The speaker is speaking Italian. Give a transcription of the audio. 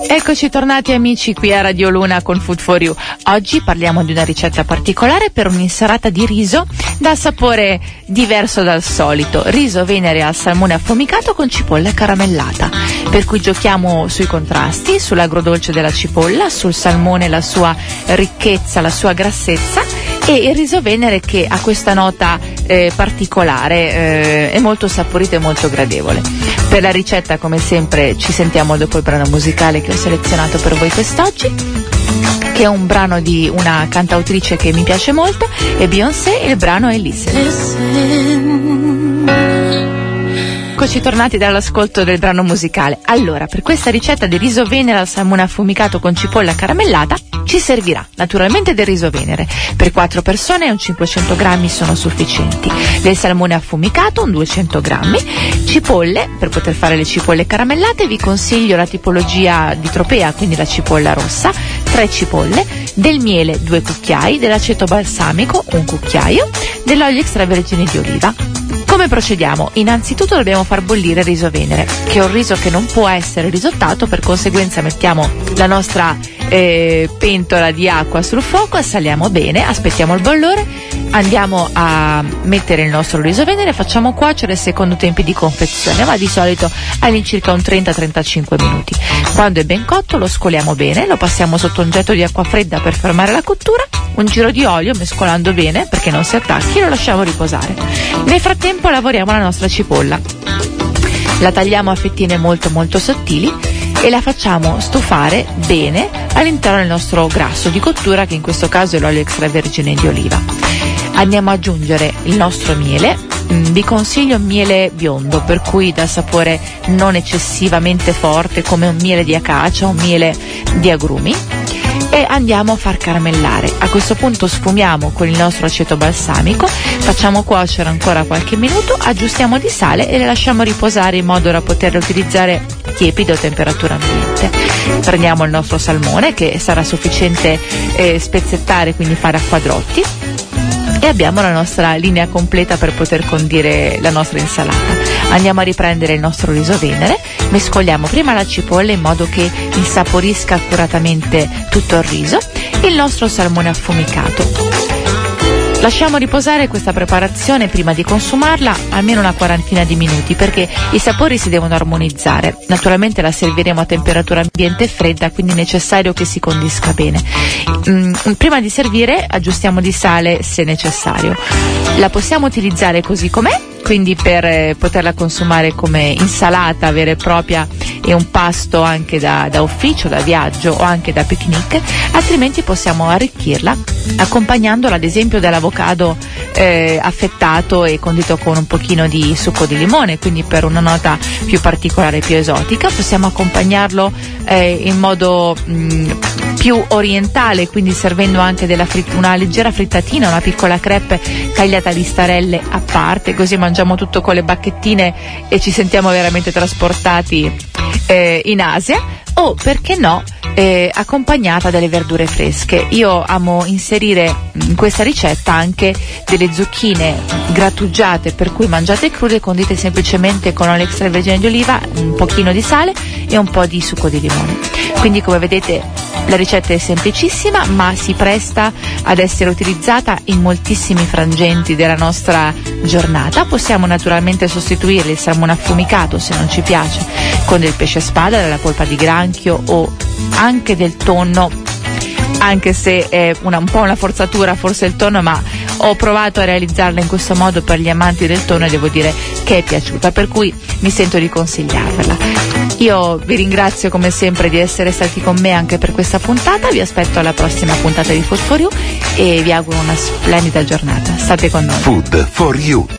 Eccoci tornati amici qui a Radio Luna con Food for You. Oggi parliamo di una ricetta particolare per un'insalata di riso dal sapore diverso dal solito. Riso venere al salmone affumicato con cipolla caramellata. Per cui giochiamo sui contrasti, sull'agrodolce della cipolla, sul salmone, la sua ricchezza, la sua grassezza, e il riso venere che ha questa nota particolare, è molto saporito e molto gradevole. Per la ricetta, come sempre, ci sentiamo dopo il brano musicale che ho selezionato per voi quest'oggi, che è un brano di una cantautrice che mi piace molto, è Beyoncé, e il brano è Listen. Eccoci tornati dall'ascolto del brano musicale. Allora, per questa ricetta di riso venere al salmone affumicato con cipolla caramellata ci servirà naturalmente del riso venere. Per 4 persone un 500 grammi sono sufficienti. Del salmone affumicato un 200 grammi. Cipolle, per poter fare le cipolle caramellate vi consiglio la tipologia di tropea, quindi la cipolla rossa, 3 cipolle, del miele 2 cucchiai, dell'aceto balsamico 1 cucchiaio, dell'olio extravergine di oliva. Come procediamo? Innanzitutto dobbiamo far bollire il riso venere, che è un riso che non può essere risottato, per conseguenza mettiamo la nostra pentola di acqua sul fuoco, assaliamo bene, aspettiamo il bollore, andiamo a mettere il nostro riso venere, facciamo cuocere secondo tempi di confezione, ma di solito all'incirca un 30-35 minuti. Quando è ben cotto lo scoliamo bene, lo passiamo sotto un getto di acqua fredda per fermare la cottura, un giro di olio mescolando bene perché non si attacchi, lo lasciamo riposare. Nel frattempo lavoriamo la nostra cipolla, la tagliamo a fettine molto molto sottili e la facciamo stufare bene all'interno del nostro grasso di cottura, che in questo caso è l'olio extravergine di oliva. Andiamo ad aggiungere il nostro miele, vi consiglio miele biondo, per cui dal sapore non eccessivamente forte come un miele di acacia o un miele di agrumi, e andiamo a far caramellare. A questo punto sfumiamo con il nostro aceto balsamico, facciamo cuocere ancora qualche minuto, aggiustiamo di sale e le lasciamo riposare in modo da poterle utilizzare tiepido a temperatura ambiente. Prendiamo il nostro salmone, che sarà sufficiente spezzettare, quindi fare a quadrotti, e abbiamo la nostra linea completa per poter condire la nostra insalata. Andiamo a riprendere il nostro riso venere, mescoliamo prima la cipolla in modo che insaporisca accuratamente tutto il riso, e il nostro salmone affumicato. Lasciamo riposare questa preparazione prima di consumarla almeno una quarantina di minuti, perché i sapori si devono armonizzare. Naturalmente la serviremo a temperatura ambiente fredda, quindi è necessario che si condisca bene. Prima di servire aggiustiamo di sale se necessario. La possiamo utilizzare così com'è, quindi per poterla consumare come insalata vera e propria e un pasto anche da ufficio, da viaggio o anche da picnic, altrimenti possiamo arricchirla accompagnandola ad esempio dall'avocado affettato e condito con un pochino di succo di limone, quindi per una nota più particolare, più esotica. Possiamo accompagnarlo in modo più orientale, quindi servendo anche una leggera frittatina, una piccola crepe tagliata a listarelle a parte, così mangiamo tutto con le bacchettine e ci sentiamo veramente trasportati in Asia, o perché no accompagnata dalle verdure fresche. Io amo inserire in questa ricetta anche delle zucchine grattugiate, per cui mangiate crude, condite semplicemente con olio extravergine di oliva, un pochino di sale e un po' di succo di limone. Quindi, come vedete, la ricetta è semplicissima, ma si presta ad essere utilizzata in moltissimi frangenti della nostra giornata. Possiamo naturalmente sostituire il salmone affumicato, se non ci piace, con del pesce spada, della polpa di granchio o anche del tonno, anche se è un po' una forzatura forse il tonno, ma ho provato a realizzarla in questo modo per gli amanti del tonno e devo dire che è piaciuta, per cui mi sento di consigliarvela. Io vi ringrazio come sempre di essere stati con me anche per questa puntata, vi aspetto alla prossima puntata di Food for You e vi auguro una splendida giornata. State con noi. Food for You.